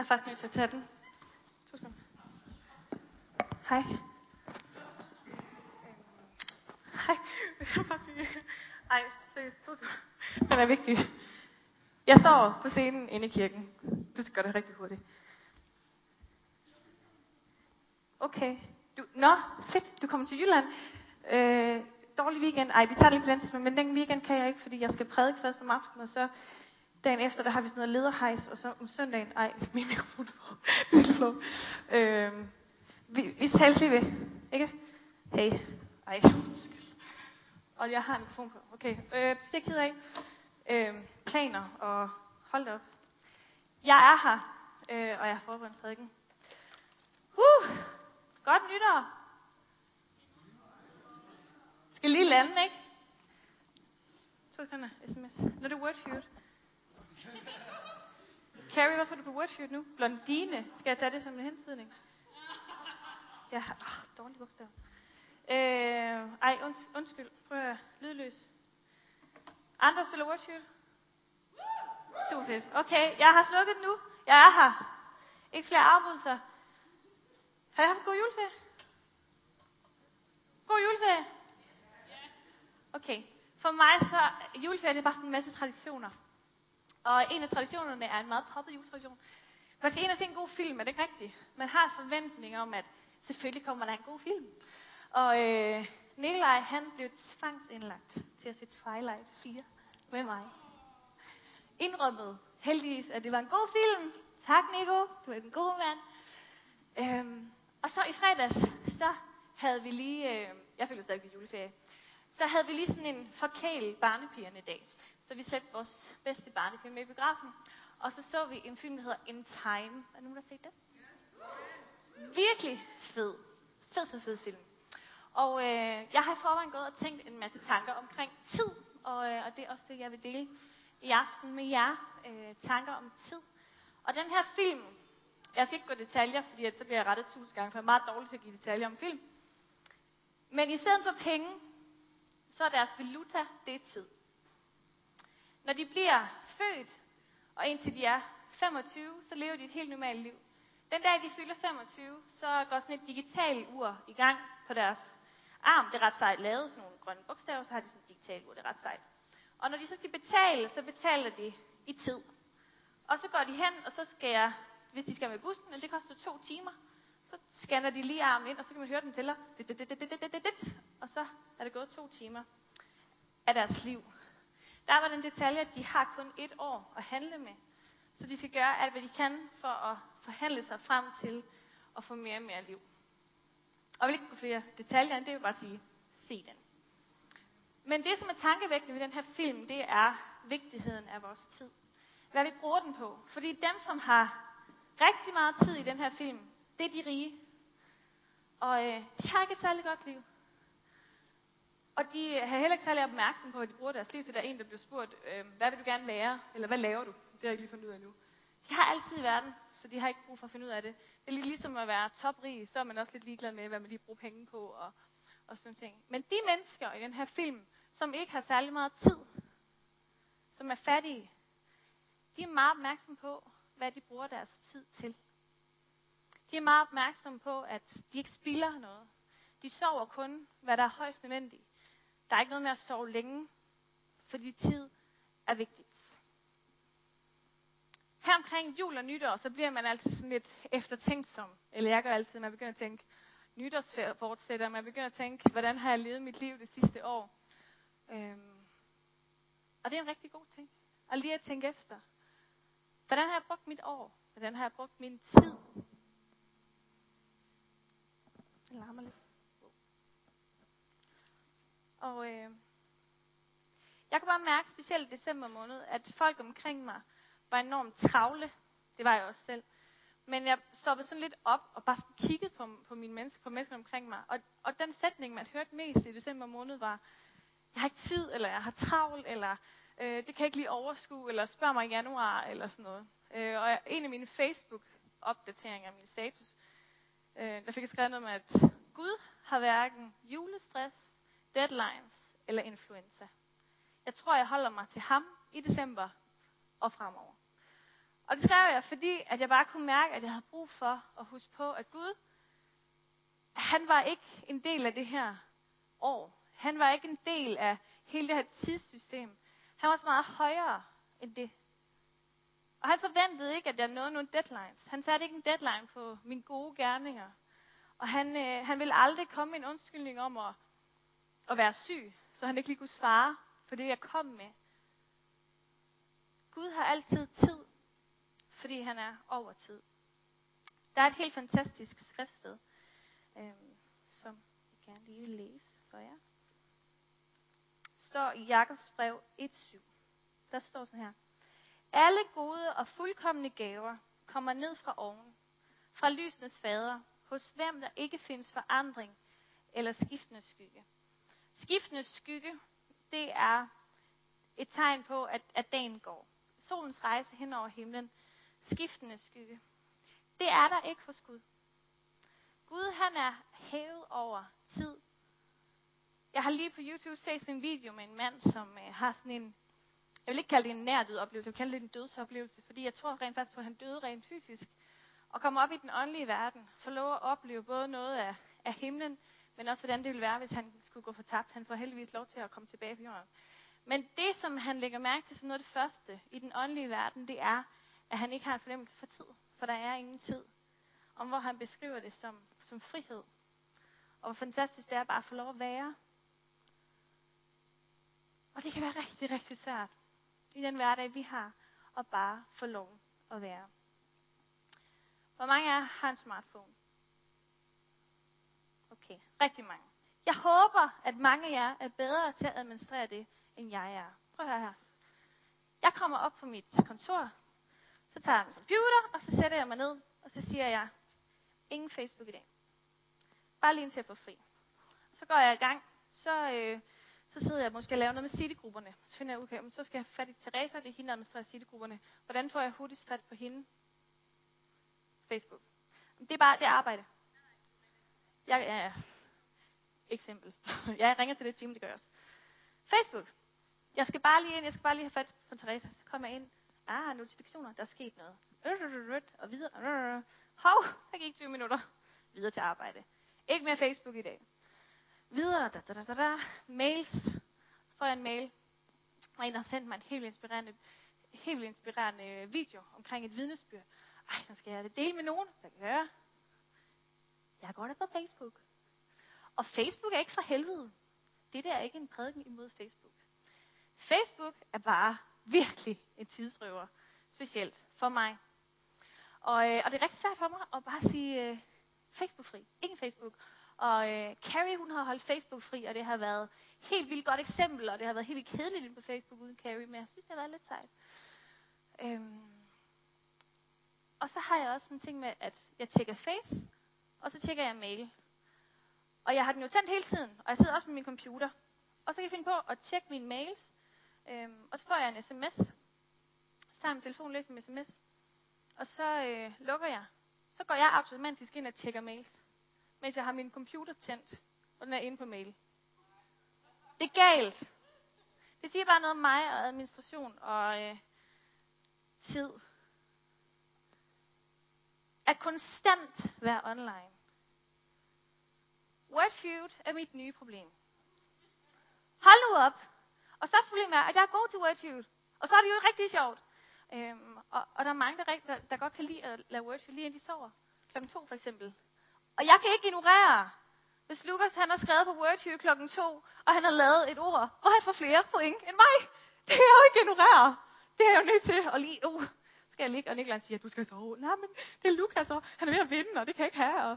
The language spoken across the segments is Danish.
Jeg er faktisk nødt til at tage den. Hej. Hej. Ej, seriøst, 2 sekunder. Den er vigtig. Jeg står på scenen inde i kirken. Du skal gøre det rigtig hurtigt. Okay. Nå, fedt. Du kommer til Jylland. Dårlig weekend. Ej, vi tager det lige på den tidspunkt, men den weekend kan jeg ikke, fordi jeg skal prædike først om aftenen, og så dagen efter, der har vi sådan noget lederhejs, og så om søndagen, min mikrofon er på. Virkelig flot. Vi tales lige ved, ikke? Hey. Ej, og jeg har en mikrofon på. Okay, det er jeg ked af. Planer, og hold da op. Jeg er her, og jeg har forberedt prædiken. Godt nytår. Skal lige lande, ikke? 2 sekunder, sms. Nå, det er Wordfeud. Carrie, hvorfor er du på Wordfeud nu? Blondine. Skal jeg tage det som en hentydning? Jeg har dårlig bogstav. Undskyld. Prøv at lydløs. Andre spiller Wordfeud? Super fedt. Okay, jeg har slukket nu. Jeg er her. Ikke flere afbrydelser. Har I haft en god juleferie? God juleferie? Okay. For mig så juleferie, det er bare sådan en masse traditioner. Og en af traditionerne er en meget poppet juletradition. Man skal ind og se en god film, er det ikke rigtigt? Man har forventning om, at selvfølgelig kommer der en god film. Og Nikolaj, han blev tvangsindlagt til at se Twilight 4 med mig. Indrømmet heldigvis, at det var en god film. Tak, Nico. Du er en god mand. Og så i fredags, så havde vi lige, jeg føler stadig, det er juleferie, så havde vi lige sådan en forkælet barnepigerne dag. Så vi slæbte vores bedste barnefilm med i biografen. Og så vi en film, der hedder In Time. Er nogen, der har set den? Yes. Virkelig fed. Fed film. Og jeg har i forvejen gået og tænkt en masse tanker omkring tid. Og det er også det, jeg vil dele i aften med jer. Tanker om tid. Og den her film, jeg skal ikke gå i detaljer, fordi så bliver jeg rettet 1000 gange, for jeg er meget dårlig til at give detaljer om film. Men i stedet for penge, så er deres valuta, det er tid. Når de bliver født, og indtil de er 25, så lever de et helt normalt liv. Den dag de fylder 25, så går sådan et digitalt ur i gang på deres arm. Det er ret sejt lavet, sådan nogle grønne bogstaver, så har de sådan et digitalt ur, det er ret sejt. Og når de så skal betale, så betaler de i tid. Og så går de hen, og så skal jeg, hvis de skal med bussen, men det koster 2 timer, så scanner de lige armen ind, og så kan man høre den tæller. Og så er det gået 2 timer af deres liv. Der var den detalje, at de har kun 1 år at handle med. Så de skal gøre alt, hvad de kan for at forhandle sig frem til at få mere og mere liv. Og jeg vil ikke gå flere detaljer end det, vil bare sige, se den. Men det, som er tankevækkende ved den her film, det er vigtigheden af vores tid. Hvad vi bruger den på. Fordi dem, som har rigtig meget tid i den her film, det er de rige. Og de har ikke et særligt godt liv. Og de har heller ikke særlig opmærksom på, at de bruger deres liv til. Der er en, der bliver spurgt, hvad vil du gerne lære? Eller hvad laver du? Det har jeg ikke lige fundet ud af nu. De har altid i verden, så de har ikke brug for at finde ud af det. Det er ligesom at være toprig, så er man også lidt ligeglad med, hvad man lige bruger penge på og sådan ting. Men de mennesker i den her film, som ikke har særlig meget tid, som er fattige, de er meget opmærksomme på, hvad de bruger deres tid til. De er meget opmærksomme på, at de ikke spilder noget. De sover kun, hvad der er højst nødvendigt. Der er ikke noget med at sove længe, fordi tid er vigtigt. Her omkring jul og nytår, så bliver man altid sådan lidt eftertænksom. Eller jeg gør altid, man begynder at tænke nytårsfortsætter. Man begynder at tænke, hvordan har jeg levet mit liv det sidste år? Og det er en rigtig god ting. Og lige at tænke efter. Hvordan har jeg brugt mit år? Hvordan har jeg brugt min tid? Det larmer lidt. Og jeg kunne bare mærke, specielt i december måned, at folk omkring mig var enormt travle. Det var jeg også selv. Men jeg stoppede sådan lidt op og bare sådan kiggede på mine mennesker, på mennesker omkring mig. Og den sætning, man hørte mest i december måned, var, jeg har ikke tid, eller jeg har travlt, eller det kan jeg ikke lige overskue, eller spørg mig i januar, eller sådan noget. Og en af mine Facebook-opdateringer af min status, der fik jeg skrevet noget med, at Gud har hverken julestress, deadlines eller influenza. Jeg tror, jeg holder mig til ham i december og fremover. Og det skrev jeg, fordi at jeg bare kunne mærke, at jeg havde brug for at huske på, at Gud, han var ikke en del af det her år. Han var ikke en del af hele det her tidssystem. Han var så meget højere end det. Og han forventede ikke, at jeg nåede nogle deadlines. Han satte ikke en deadline på mine gode gerninger. Og han ville aldrig komme med en undskyldning om at være syg, så han ikke lige kunne svare på det, jeg kom med. Gud har altid tid, fordi han er over tid. Der er et helt fantastisk skriftsted, som jeg gerne lige vil læse for jer. Det står i Jakobs brev 1:7. Der står sådan her. Alle gode og fuldkomne gaver kommer ned fra oven, fra lysenes fader, hos hvem der ikke findes forandring eller skiftende skygge. Skiftende skygge, det er et tegn på, at dagen går. Solens rejse hen over himlen. Skiftende skygge. Det er der ikke hos Gud. Gud, han er hævet over tid. Jeg har lige på YouTube set sådan en video med en mand, som har sådan en, jeg vil ikke kalde det en nær død oplevelse, jeg vil kalde det en dødsoplevelse, fordi jeg tror rent faktisk på, at han døde rent fysisk, og kommer op i den åndelige verden, får lov at opleve både noget af himlen, men også hvordan det ville være, hvis han skulle gå fortabt. Han får heldigvis lov til at komme tilbage på jorden. Men det, som han lægger mærke til som noget af det første i den åndelige verden, det er, at han ikke har en fornemmelse for tid, for der er ingen tid. Om hvor han beskriver det som frihed. Og hvor fantastisk det er bare at få lov at være. Og det kan være rigtig, rigtig svært i den hverdag, vi har, at bare få lov at være. Hvor mange af jer har en smartphone? Okay, rigtig mange. Jeg håber, at mange af jer er bedre til at administrere det, end jeg er. Prøv at høre her. Jeg kommer op på mit kontor, så tager jeg min computer, og så sætter jeg mig ned, og så siger jeg, ingen Facebook i dag. Bare lige til at få fri. Så går jeg i gang, så sidder jeg måske og laver noget med City-grupperne. Så finder jeg, okay, så skal jeg have fat i Teresa, det er hende, der administrerer City-grupperne. Hvordan får jeg hurtigst fat på hende? Facebook. Det er bare det arbejde. Eksempel. Jeg ringer til det team, det gør jeg også. Facebook. Jeg skal bare lige have fat på Teresa. Så kommer jeg ind. Notifikationer, der er sket noget. Og videre. Hov, der gik 20 minutter. Videre til arbejde. Ikke mere Facebook i dag. Videre. Mails. Så får jeg en mail. Og en har sendt mig en helt inspirerende video omkring et vidnesbyrd. Den skal jeg dele med nogen. Hvad kan jeg gøre? Jeg går da på Facebook. Og Facebook er ikke fra helvede. Det der er ikke en prædiken imod Facebook. Facebook er bare virkelig en tidsrøver. Specielt for mig. Og det er rigtig svært for mig at bare sige Facebook-fri. Ingen Facebook. Og Carrie, hun har holdt Facebook-fri, og det har været helt vildt godt eksempel, og det har været helt vildt kedeligt inde på Facebook uden Carrie, men jeg synes, det har været lidt sejt. Og så har jeg også sådan en ting med, at jeg tjekker Face, og så tjekker jeg mail. Og jeg har den jo tændt hele tiden, og jeg sidder også med min computer. Og så kan jeg finde på at tjekke mine mails, og så får jeg en sms. Så tager min telefon, læser en sms, og så lukker jeg. Så går jeg automatisk ind og tjekker mails, mens jeg har min computer tændt, og den er inde på mail. Det er galt. Det siger bare noget om mig og administration og tid. At konstant være online. Wordfeud er mit nye problem. Hold nu op. Og så er problemet er, at jeg er god til Wordfeud. Og så er det jo rigtig sjovt. Og der er mange, der godt kan lide at lave Wordfeud lige inden de sover. 2:00 for eksempel. Og jeg kan ikke ignorere, hvis Lukas han har skrevet på Wordfeud 2:00, og han har lavet et ord, hvor han får flere point end mig. Det kan jeg jo ikke ignorere. Det er jeg jo nødt til at lige, skal jeg ligge, og Niklas siger, at du skal sove. Nej, men det er Lukas, og han er ved at vinde, og det kan jeg ikke have.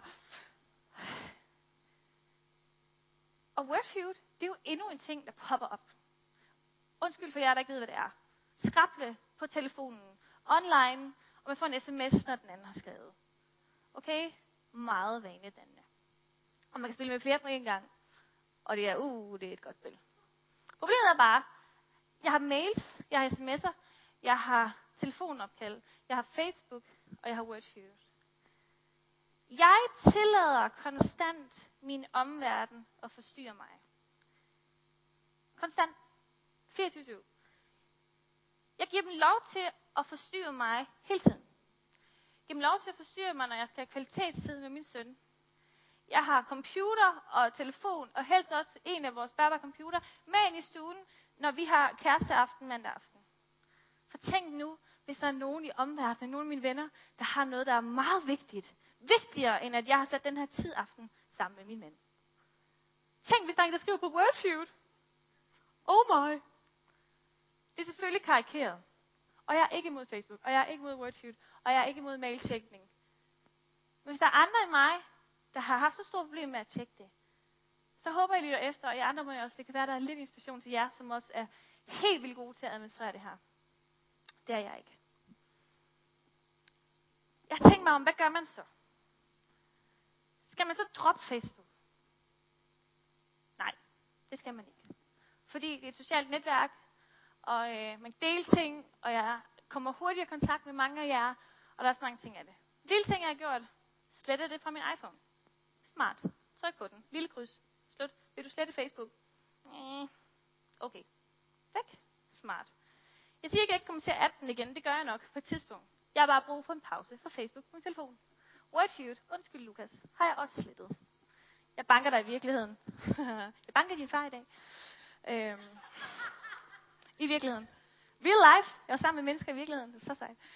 Og Wordfeud, det er jo endnu en ting, der popper op. Undskyld for jer, der ikke ved, hvad det er. Skrable på telefonen, online, og man får en sms, når den anden har skrevet. Okay? Meget vanedannende. Og man kan spille med flere på en gang. Og det er, det er et godt spil. Problemet er bare, jeg har mails, jeg har sms'er, jeg har telefonopkald, jeg har Facebook, og jeg har Wordfeud. Jeg tillader konstant min omverden at forstyrre mig. Konstant. 24/7. Jeg giver dem lov til at forstyrre mig hele tiden. Jeg giver dem lov til at forstyrre mig, når jeg skal have kvalitetstid med min søn. Jeg har computer og telefon, og helst også en af vores bærbare computer, med ind i stuen, når vi har kæresteaften mandag aften. For tænk nu, hvis der er nogen i omverdenen, nogle af mine venner, der har noget, der er meget vigtigt. Vigtigere, end at jeg har sat den her tid aften sammen med min mand. Tænk, hvis der er en, der skriver på Wordfeud. Oh my. Det er selvfølgelig karikeret. Og jeg er ikke imod Facebook, og jeg er ikke imod Wordfeud, og jeg er ikke imod mailtjekning. Men hvis der er andre end mig, der har haft så store problemer med at tjekke det, så håber jeg, I lytter efter, og I andre må jeg også. Det kan være, der er lidt inspiration til jer, som også er helt vildt gode til at administrere det her. Det er jeg ikke. Jeg tænker mig om, hvad gør man så? Skal man så droppe Facebook? Nej, det skal man ikke. Fordi det er et socialt netværk, og man kan dele ting, og jeg kommer hurtigt i kontakt med mange af jer, og der er også mange ting af det. Lille ting, jeg har gjort, slettede det fra min iPhone. Smart. Tryk på den. Lille kryds. Slut. Vil du slette Facebook? Okay. Væk. Smart. Jeg siger ikke, at jeg ikke kommer til at adde den igen. Det gør jeg nok på et tidspunkt. Jeg har bare brug for en pause fra Facebook på min telefon. Wordfeud. Undskyld, Lukas. Har jeg også slettet. Jeg banker dig i virkeligheden. Jeg banker din far i dag. I virkeligheden. Real life. Jeg er sammen med mennesker i virkeligheden. Det er så sejt.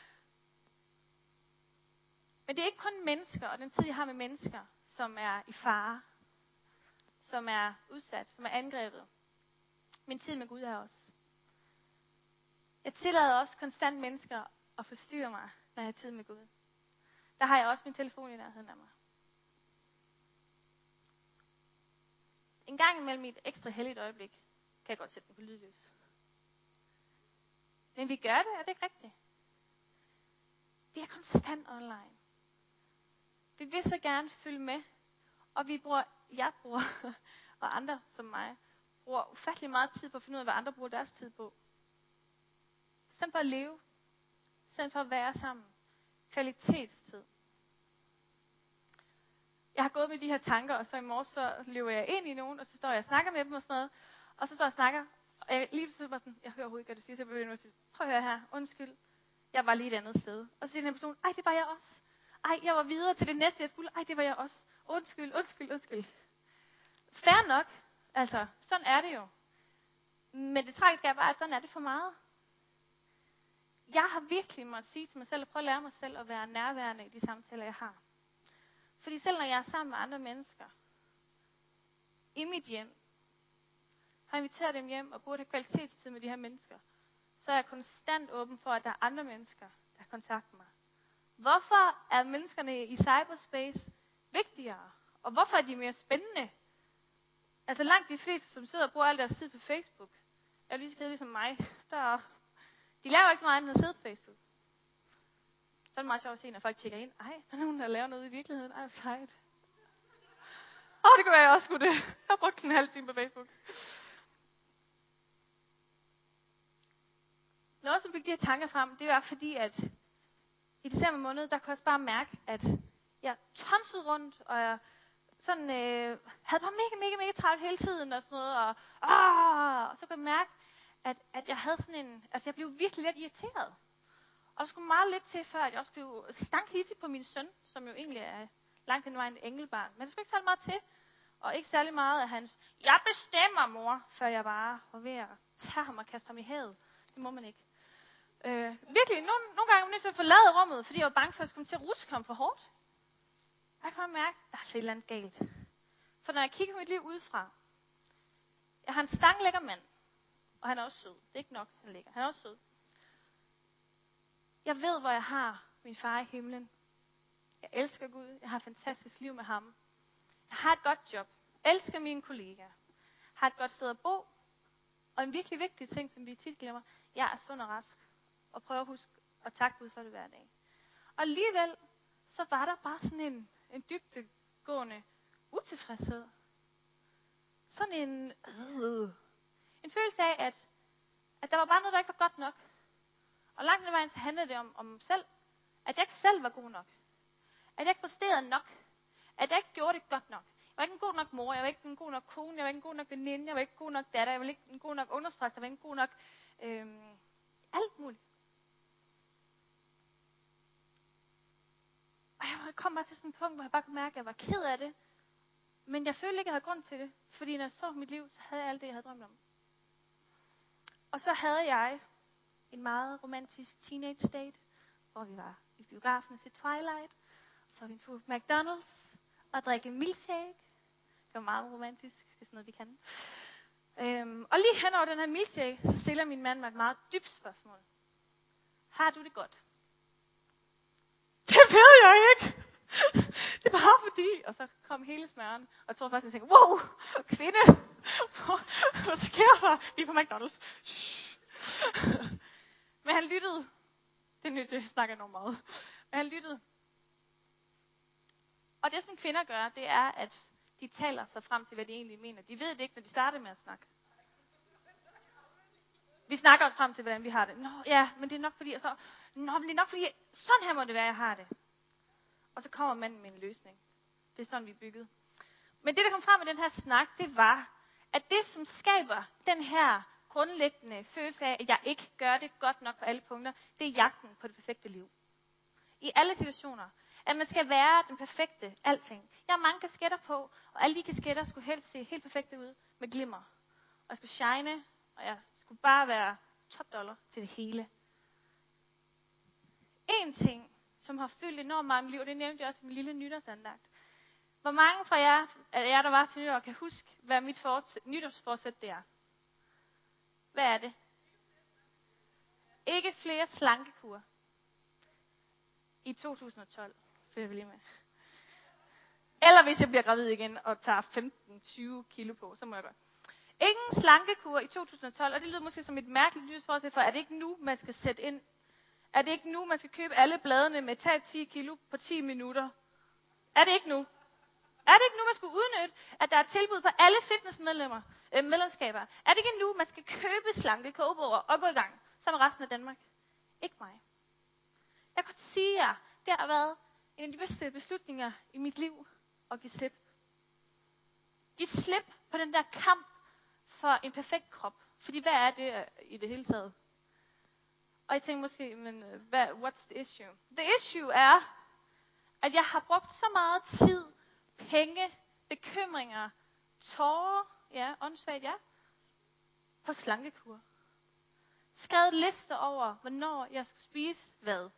Men det er ikke kun mennesker, og den tid, jeg har med mennesker, som er i fare, som er udsat, som er angrebet. Min tid med Gud er også. Jeg tillader også konstant mennesker at forstyrre mig, når jeg har tid med Gud. Der har jeg også min telefon i nærheden af mig. En gang imellem i et ekstra helligt øjeblik, kan jeg godt sætte den på lydløs. Men vi gør det, er det ikke rigtigt? Vi er konstant online. Vi vil så gerne følge med, og jeg bruger, og andre som mig, bruger ufattelig meget tid på at finde ud af, hvad andre bruger deres tid på. Sådan for at leve, sådan for at være sammen. Kvalitetstid. Jeg har gået med de her tanker, og så i morges så løber jeg ind i nogen, og så står jeg og snakker med dem og sådan noget, og så står jeg og snakker, og jeg lige så bare sådan, jeg hører overhovedet ikke, hvad du siger, så jeg bliver nødt til, prøv at høre her, undskyld, jeg var lige et andet sted. Og så siger den her person, ej, det var jeg også. Ej, jeg var videre til det næste, jeg skulle. Ej, det var jeg også. Undskyld. Fair nok. Altså, sådan er det jo. Men det tragiske er bare, at sådan er det for meget. Jeg har virkelig måttet sige til mig selv, og prøve at lære mig selv at være nærværende i de samtaler, jeg har. Fordi selv når jeg er sammen med andre mennesker, i mit hjem, har inviteret dem hjem og burde have kvalitetstid med de her mennesker, så er jeg konstant åben for, at der er andre mennesker, der kontakter mig. Hvorfor er menneskerne i cyberspace vigtigere? Og hvorfor er de mere spændende? Altså langt de fleste, som sidder og bruger al deres tid på Facebook, er lige så kedelige som mig. De laver ikke så meget andet end at sidde på Facebook. Så er det meget sjovt at se, når folk tjekker ind. Ej, der er nogen, der laver noget i virkeligheden. Ej, hvor sejt. Det kunne være, jeg også skulle det. Jeg har brugt en halv time på Facebook. Noget, som fik de her tanker frem, det var fordi, at i december måned, der kunne jeg også bare mærke, at jeg tonsede rundt, og jeg sådan, havde bare mega travlt hele tiden, og sådan noget, og så kunne jeg mærke, at jeg havde sådan en, altså jeg blev virkelig lidt irriteret. Og der skulle meget lidt til, før at jeg også blev stankhissig på min søn, som jo egentlig er langt hen ad vejen engelbarn. Men der skulle ikke særlig meget til, og ikke særlig meget af hans, jeg bestemmer, mor, før jeg bare var ved at tage ham og kaste ham i havet. Det må man ikke. Virkelig, nogle gange var jeg nødt til at forlade rummet, fordi jeg var bange for, at jeg skulle til at ruske ham for hårdt. Jeg kan mærke, at der er et eller andet galt. For når jeg kigger på mit liv udefra, jeg har en stanglækker mand, og han er også sød. Det er ikke nok, han lækker. Han er også sød. Jeg ved, hvor jeg har min far i himlen. Jeg elsker Gud. Jeg har et fantastisk liv med ham. Jeg har et godt job. Jeg elsker mine kollegaer. Jeg har et godt sted at bo. Og en virkelig vigtig ting, som vi tit glemmer, jeg er sund og rask. Og prøver at huske at takke Gud for det hver dag. Og alligevel, så var der bare sådan en dybdegående utilfredshed. Sådan en følelse af, at der var bare noget, der ikke var godt nok. Og langt ad vejen så handlede det om mig selv. At jeg ikke selv var god nok. At jeg ikke præsterede nok. At jeg ikke gjorde det godt nok. Jeg var ikke en god nok mor, jeg var ikke en god nok kone, jeg var ikke en god nok veninde, jeg var ikke en god nok datter, jeg var ikke en god nok ungdomspræst, jeg var ikke en god nok Alt muligt. Og jeg kom bare til sådan et punkt, hvor jeg bare kunne mærke, at jeg var ked af det. Men jeg følte ikke, at jeg havde grund til det. Fordi når jeg så mit liv, så havde jeg alt det, jeg havde drømt om. Og så havde jeg en meget romantisk teenage date, hvor vi var i biografen og se Twilight. Så var vi en tur på McDonald's og drikke en milkshake. Det var meget romantisk. Det er sådan noget, vi kan. Og lige hen over den her milkshake, så stiller min mand mig et meget dybt spørgsmål. Har du det godt? Det ved jeg ikke. Det er bare fordi. Og så kom hele smøren. Og jeg tror faktisk, jeg tænkte, wow, kvinde. Hvad sker der? Vi er på McDonald's. Men han lyttede. Det er nødt til at snakke enormt meget. Men han lyttede. Og det, som kvinder gør, det er, at de taler sig frem til, hvad de egentlig mener. De ved det ikke, når de starter med at snakke. Vi snakker os frem til, hvordan vi har det. Nå, ja, men det er nok fordi, og så, men det er nok fordi, sådan her må det være, jeg har det. Og så kommer manden med en løsning. Det er sådan, vi er bygget. Men det, der kom frem med den her snak, det var, at det, som skaber den her grundlæggende følelse af, at jeg ikke gør det godt nok på alle punkter, det er jagten på det perfekte liv. I alle situationer. At man skal være den perfekte alting. Jeg har mange kasketter på, og alle de kasketter skulle helst se helt perfekte ud med glimmer. Og jeg skulle shine, og jeg skulle bare være top dollar til det hele. En ting, som har fyldt enormt meget i mit liv, og det nævnte jeg også i min lille nytårsandagt. Hvor mange fra jer, der var til nytår, kan huske, hvad mit nytårsforsæt det er? Hvad er det? Ikke flere slankekur. I 2012, følger vi lige med. Eller hvis jeg bliver gravid igen og tager 15-20 kilo på, så må jeg gøre. Ingen slankekur i 2012, og det lyder måske som et mærkeligt nytårsforsæt, for er det ikke nu, man skal sætte ind? Er det ikke nu, man skal købe alle bladene med tab 10 kilo på 10 minutter? Er det ikke nu? Er det ikke nu, man skal udnytte, at der er tilbud på alle fitnessmedlemskaber? Er det ikke nu, man skal købe slanke kogebord og gå i gang, sammen med resten af Danmark? Ikke mig. Jeg kan godt sige jer, det har været en af de bedste beslutninger i mit liv at give slip. Giv slip på den der kamp for en perfekt krop. Fordi hvad er det i det hele taget? Og jeg tænker måske, men what's the issue? The issue er, at jeg har brugt så meget tid, penge, bekymringer, tårer, ja, åndssvagt, ja, på slankekur. Skrevet lister over, hvornår jeg skulle spise hvad.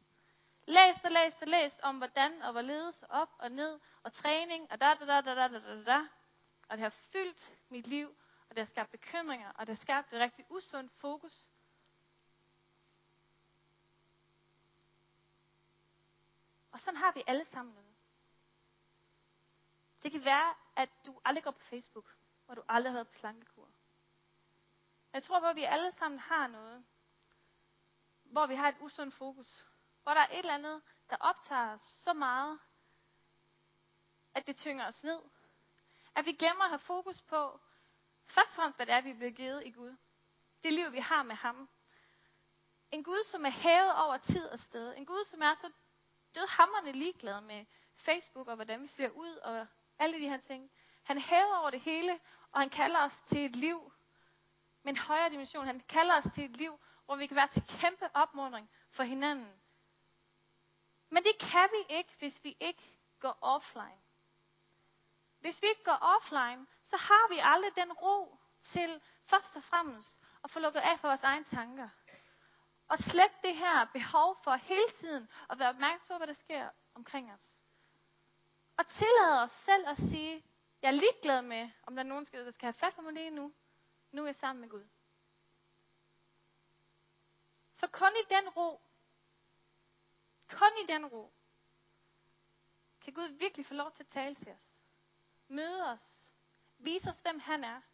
Læst om hvordan og hvorledes, op og ned, og træning, og da. Og det har fyldt mit liv, og det har skabt bekymringer, og det har skabt et rigtig usundt fokus. Og sådan har vi alle sammen noget. Det kan være, at du aldrig går på Facebook, og du aldrig har været på slankekur. Jeg tror på, at vi alle sammen har noget, hvor vi har et usundt fokus. Hvor der er et eller andet, der optager os så meget, at det tynger os ned. At vi glemmer at have fokus på, først og fremmest, hvad det er, vi er blevet givet i Gud. Det liv, vi har med ham. En Gud, som er hævet over tid og sted. En Gud, som er så dødhamrende ligeglad med Facebook og hvordan vi ser ud og alle de her ting. Han er hævet over det hele, og han kalder os til et liv med en højere dimension. Han kalder os til et liv, hvor vi kan være til kæmpe opmuntring for hinanden. Men det kan vi ikke, hvis vi ikke går offline. Hvis vi ikke går offline, så har vi aldrig den ro til først og fremmest at få lukket af for vores egne tanker. Og slet det her behov for hele tiden at være opmærksom på, hvad der sker omkring os. Og tillade os selv at sige, jeg er ligeglad med, om der er nogen, der skal have fat på mig lige nu. Nu er jeg sammen med Gud. For kun i den ro, kan Gud virkelig få lov til at tale til os. Møde os. Vise os, hvem han er.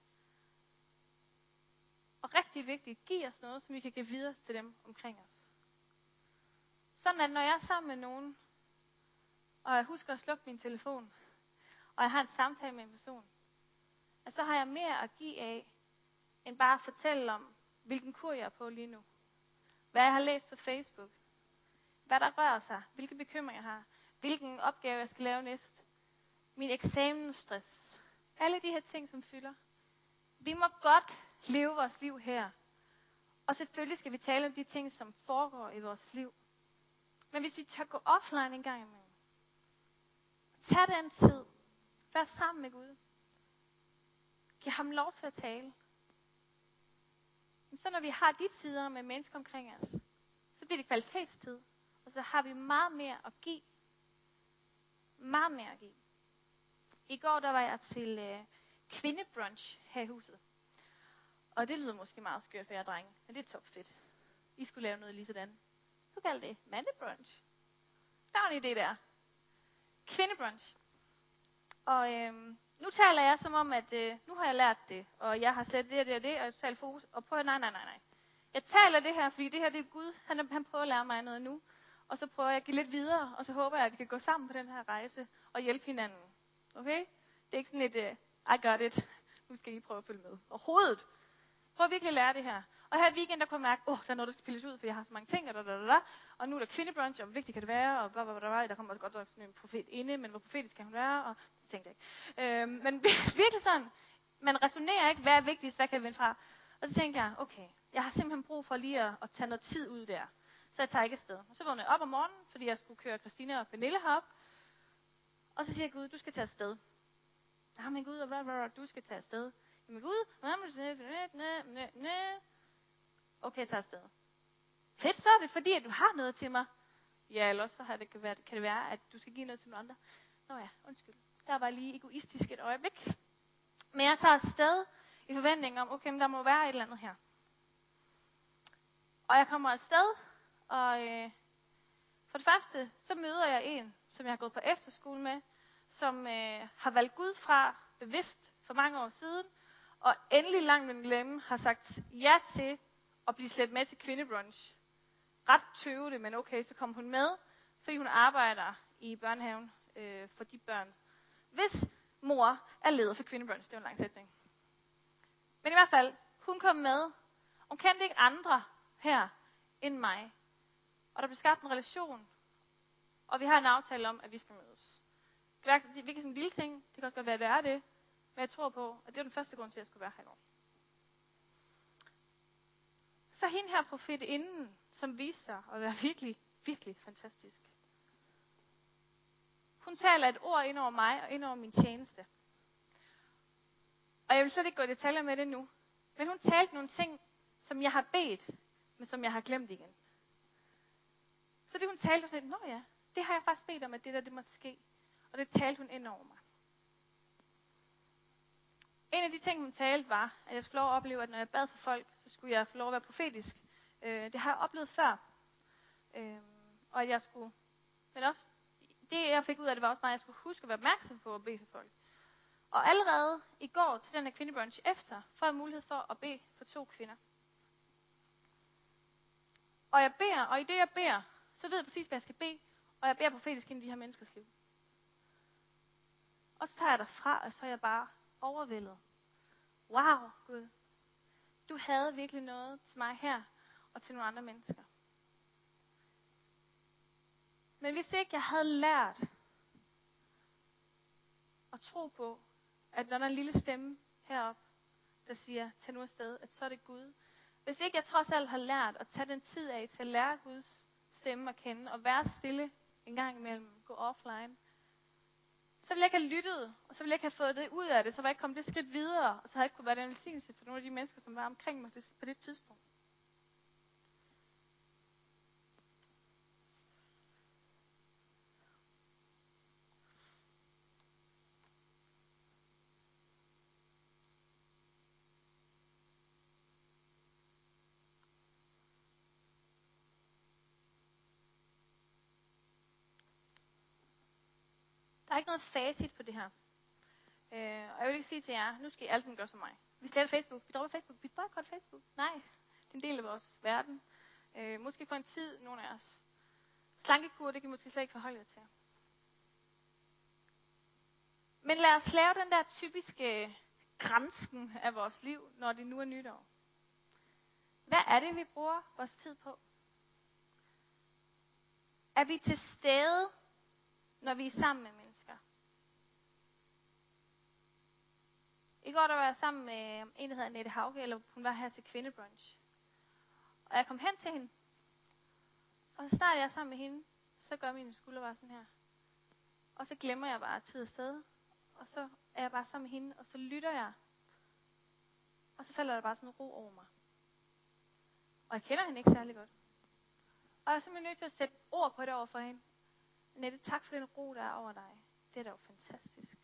Og rigtig vigtigt, give os noget, som vi kan give videre til dem omkring os. Sådan at når jeg er sammen med nogen, og jeg husker at slukke min telefon, og jeg har en samtale med en person, at så har jeg mere at give af, end bare at fortælle om, hvilken kur jeg er på lige nu. Hvad jeg har læst på Facebook. Hvad der rører sig. Hvilke bekymringer jeg har. Hvilken opgave jeg skal lave næst. Min eksamensstress. Alle de her ting, som fylder. Vi må godt leve vores liv her. Og selvfølgelig skal vi tale om de ting, som foregår i vores liv. Men hvis vi tør gå offline en gang imellem, tag den tid, vær sammen med Gud, giv ham lov til at tale. Så når vi har de tider med mennesker omkring os, så bliver det kvalitetstid, og så har vi meget mere at give. Meget mere at give. I går der var jeg til kvindebrunch her i huset. Og det lyder måske meget skørt for jer drenge, men det er topfedt. I skulle lave noget lige sådan. Du kalder det mandebrunch. Der var en idé der. Kvindebrunch. Og nu taler jeg som om, at nu har jeg lært det, og jeg har slet det og det, og jeg taler fokus, og prøver, nej. Jeg taler det her, fordi det her det er Gud, han prøver at lære mig noget nu, og så prøver jeg at give lidt videre, og så håber jeg, at vi kan gå sammen på den her rejse, og hjælpe hinanden. Okay? Det er ikke sådan et, I got it, nu skal I prøve at følge med. Overhovedet. Prøv at virkelig lære det her. Og her i weekend, der kunne jeg mærke, der er noget, der skal pilles ud, for jeg har så mange ting, og nu er der kvindebrunch, og hvor vigtigt kan det være, og der kommer også godt nok sådan en profet inde, men hvor profetisk kan hun være, og det tænkte jeg ikke. Men virkelig sådan, man resonerer ikke, hvad er vigtigst, hvad kan jeg vinde fra? Og så tænkte jeg, okay, jeg har simpelthen brug for lige at tage noget tid ud der, så jeg tager ikke afsted. Og så vågnede jeg op om morgenen, fordi jeg skulle køre Christina og Pernille herop, og så siger jeg, Gud, du skal tage afsted. Men Gud, du skal tage afsted. Jamen Gud, okay, jeg tager afsted. Fedt, så er det fordi, at du har noget til mig. Ja, eller også så kan det være, at du skal give noget til nogle andre. Nå ja, undskyld. Der var lige egoistisk et øjeblik. Men jeg tager afsted i forventning om, okay, men der må være et eller andet her. Og jeg kommer afsted, og for det første, så møder jeg en, som jeg har gået på efterskole med, som har valgt Gud fra bevidst for mange år siden, og endelig langt med glemme har sagt ja til at blive slæbt med til kvindebrunch. Ret tøvende, men okay, så kom hun med, fordi hun arbejder i børnehaven for de børn, hvis mor er leder for kvindebrunch. Det var en lang sætning. Men i hvert fald, hun kom med. Hun kendte ikke andre her end mig. Og der blev skabt en relation, og vi har en aftale om, at vi skal mødes. Det er virkelig sådan en lille ting. Det kan også godt være, at det er det. Men jeg tror på, at det er den første grund til, at jeg skulle være her i år. Så hende her profetinden, som viste sig at være virkelig, virkelig fantastisk. Hun taler et ord ind over mig og ind over min tjeneste. Og jeg vil slet ikke gå i detaljer med det nu. Men hun talte nogle ting, som jeg har bedt, men som jeg har glemt igen. Så det hun talte, så nå ja, det har jeg faktisk bedt om, at det måtte ske. Og det talte hun ind over mig. En af de ting, hun talte, var, at jeg skulle lov at opleve, at når jeg bad for folk, så skulle jeg få lov at være profetisk. Det har jeg oplevet før. Og at jeg skulle, men også, det jeg fik ud af det, var også meget, at jeg skulle huske at være opmærksom på at bede for folk. Og allerede i går til den her kvindebrunch efter, får jeg mulighed for at bede for 2 kvinder. Og jeg beder, og i det jeg beder, så ved jeg præcis, hvad jeg skal bede, og jeg beder profetisk ind i de her menneskers liv. Og så tager jeg derfra, og så er jeg bare overvældet. Wow, Gud. Du havde virkelig noget til mig her, og til nogle andre mennesker. Men hvis ikke jeg havde lært at tro på, at når der er en lille stemme heroppe, der siger, tag nu afsted, at så er det Gud. Hvis ikke jeg trods alt har lært at tage den tid af til at lære Guds stemme at kende, og være stille en gang imellem, gå offline, så ville jeg ikke have lyttet, og så ville jeg ikke have fået det ud af det, så var jeg ikke kommet det skridt videre, og så havde jeg ikke kunne være den velsignelse for nogle af de mennesker, som var omkring mig på det tidspunkt. Der er ikke noget facit på det her. Og jeg vil ikke sige til jer, nu skal I alle sammen gøre som mig. Vi sletter Facebook, vi dropper Facebook, vi boykotter Facebook. Nej, det er en del af vores verden. Måske for en tid, nogle af os. Slankekur, det kan I måske slet ikke forholde jer til. Men lad os lave den der typiske gransken af vores liv, når det nu er nytår. Hvad er det, vi bruger vores tid på? Er vi til stede, når vi er sammen med mennesker? I går der var jeg sammen med en, der hedder Annette Hauge, eller hun var her til kvindebrunch. Og jeg kom hen til hende. Og så snart jeg er sammen med hende, så gør mine skuldre bare sådan her. Og så glemmer jeg bare tid og sted. Og så er jeg bare sammen med hende, og så lytter jeg. Og så falder der bare sådan en ro over mig. Og jeg kender hende ikke særlig godt. Og jeg er simpelthen nødt til at sætte ord på det over for hende. Annette, tak for den ro, der er over dig. Det er da jo fantastisk.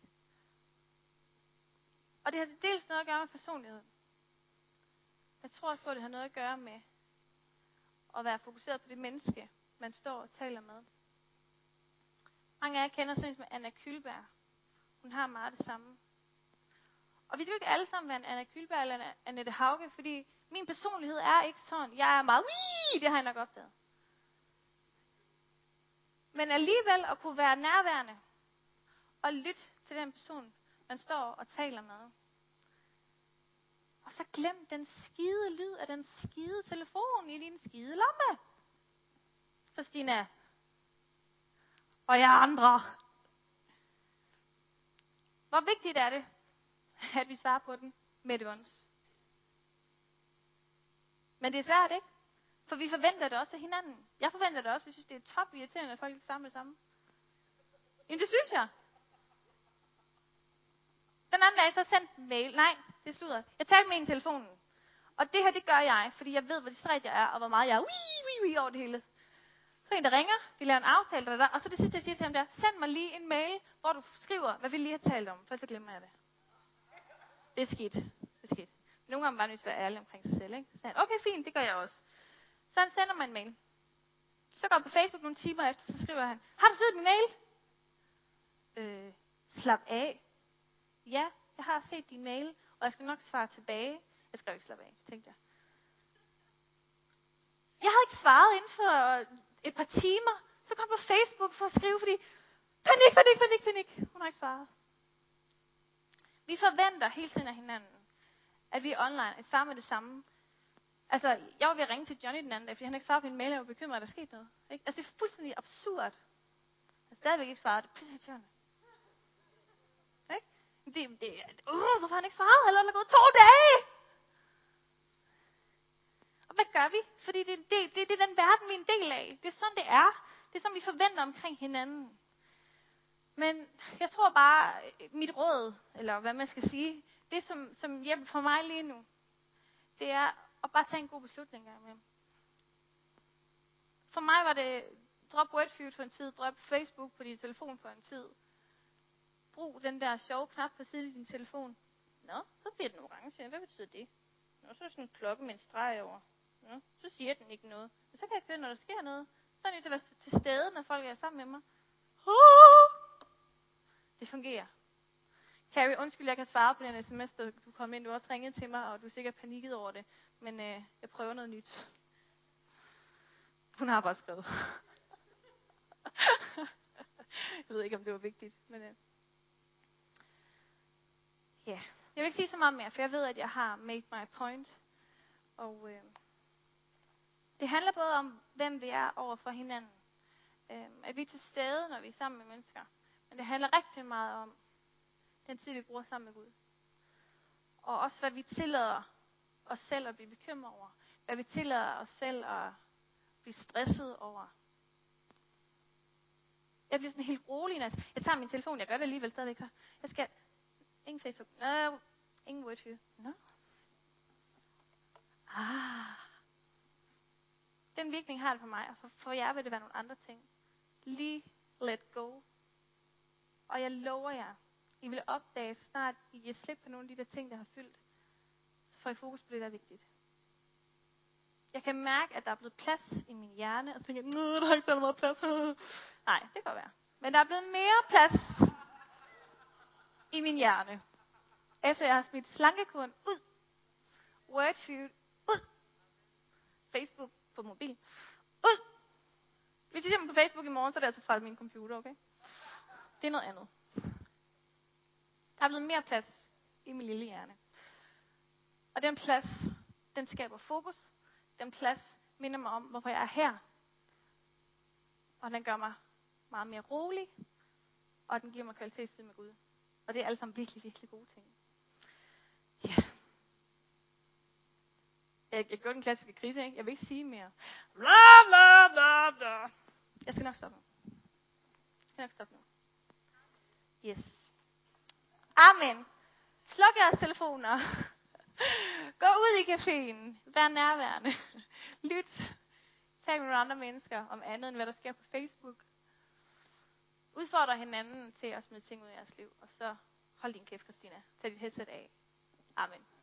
Og det har til dels noget at gøre med personligheden. Jeg tror også på, at det har noget at gøre med at være fokuseret på det menneske, man står og taler med. Mange af jer kender sådan med Anna Kylberg. Hun har meget det samme. Og vi skal ikke alle sammen være en Anna Kylberg eller en Annette Hauge, fordi min personlighed er ikke sådan. Jeg er meget, det har jeg nok opdaget. Men alligevel at kunne være nærværende og lytte til den person, man står og taler med. Og så glem den skide lyd af den skide telefon i din skide lomme. Christina. Og jer andre. Hvor vigtigt er det, at vi svarer på den med et ons? Men det er svært, ikke? For vi forventer det også af hinanden. Jeg forventer det også. Jeg synes, det er top irriterende, at folk ikke svarer med det samme. Jamen, det synes jeg. Den anden dag, så sendte en mail. Nej, det slutter. Jeg talte med en i telefonen. Og det her, det gør jeg, fordi jeg ved, hvor distræt jeg er, og hvor meget jeg er over det hele. Så en, der ringer, vi laver en aftale, og så det sidste, jeg siger til ham der, send mig lige en mail, hvor du skriver, hvad vi lige har talt om, for så glemmer jeg det. Det er skidt. Nogle gange var han nødt til at være ærlig omkring sig selv, ikke? Så han, okay, fint, det gør jeg også. Så han sender mig en mail. Så går jeg på Facebook nogle timer efter, så skriver han, har du set min mail? Slap af. Ja, jeg har set din mail, og jeg skal nok svare tilbage. Jeg skrev ikke slap af, tænkte jeg. Jeg havde ikke svaret inden for et par timer. Så kom jeg på Facebook for at skrive, fordi panik. Hun har ikke svaret. Vi forventer hele tiden af hinanden, at vi er online, at svarer med det samme. Altså, jeg var ved at ringe til Johnny den anden dag, fordi han ikke svarede på en mail, og jeg var bekymret, at der skete noget. Ikke? Altså, det er fuldstændig absurd. Jeg har stadigvæk ikke svaret. Det er pisseirriterende. Hvorfor har han ikke svaret? Eller er der gået 2 dage? Og hvad gør vi? Fordi det er den verden, vi er en del af. Det er sådan, det er. Det er sådan, vi forventer omkring hinanden. Men jeg tror bare, mit råd, eller hvad man skal sige, det som hjælper for mig lige nu, det er at bare tage en god beslutning med. For mig var det, drop Wordfeud for en tid, drop Facebook på din telefon for en tid. Brug den der sjove knap på siden af din telefon. Nå, så bliver den orange. Hvad betyder det? Nå, så er der sådan en klokke med en streg over. Nå, så siger den ikke noget. Men så kan jeg køre, når der sker noget. Så er jeg nødt til at være til stede, når folk er sammen med mig. Det fungerer. Carrie, undskyld, jeg kan svare på den sms, du kom ind. Du har også ringet til mig, og du er sikkert panikket over det. Men jeg prøver noget nyt. Hun har bare skrevet. Jeg ved ikke, om det var vigtigt. Men ja. Jeg vil ikke sige så meget mere, for jeg ved, at jeg har made my point. Og det handler både om, hvem vi er over for hinanden. At vi er til stede, når vi er sammen med mennesker. Men det handler rigtig meget om den tid, vi bruger sammen med Gud. Og også, hvad vi tillader os selv at blive bekymret over. Hvad vi tillader os selv at blive stresset over. Jeg bliver sådan helt rolig, når jeg tager min telefon. Jeg gør det alligevel stadigvæk så. Jeg skal... Ingen Facebook. Ingen Wordfeud. No. Den virkning har det på mig, og for jer vil det være nogle andre ting. Lige let go. Og jeg lover jer, I vil opdage snart, I giver slip på nogle af de der ting, der har fyldt. Så får I fokus på det, der er vigtigt. Jeg kan mærke, at der er blevet plads i min hjerne, og så tænker jeg, der har ikke så meget plads. Nej, det kan godt være. Men der er blevet mere plads i min hjerne. Efter jeg har smidt slankekuren ud. Wordfeud ud. Facebook på mobil ud. Hvis I ser mig på Facebook i morgen, så er det altså fra min computer, okay? Det er noget andet. Der er blevet mere plads i min lille hjerne. Og den plads, den skaber fokus. Den plads minder mig om, hvorfor jeg er her. Og den gør mig meget mere rolig. Og den giver mig kvalitetstid med Gud. Og det er alle sammen virkelig, virkelig gode ting. Ja. Jeg gjorde den klassiske krise, ikke? Jeg vil ikke sige mere. Bla, bla, bla, bla. Jeg skal nok stoppe nu. Yes. Amen. Sluk jeres telefoner. Gå ud i caféen. Vær nærværende. Lyt. Tal med nogle andre mennesker om andet, end hvad der sker på Facebook. Udfordre hinanden til at smide ting ud i jeres liv. Og så hold din kæft, Christina. Tag dit headset af. Amen.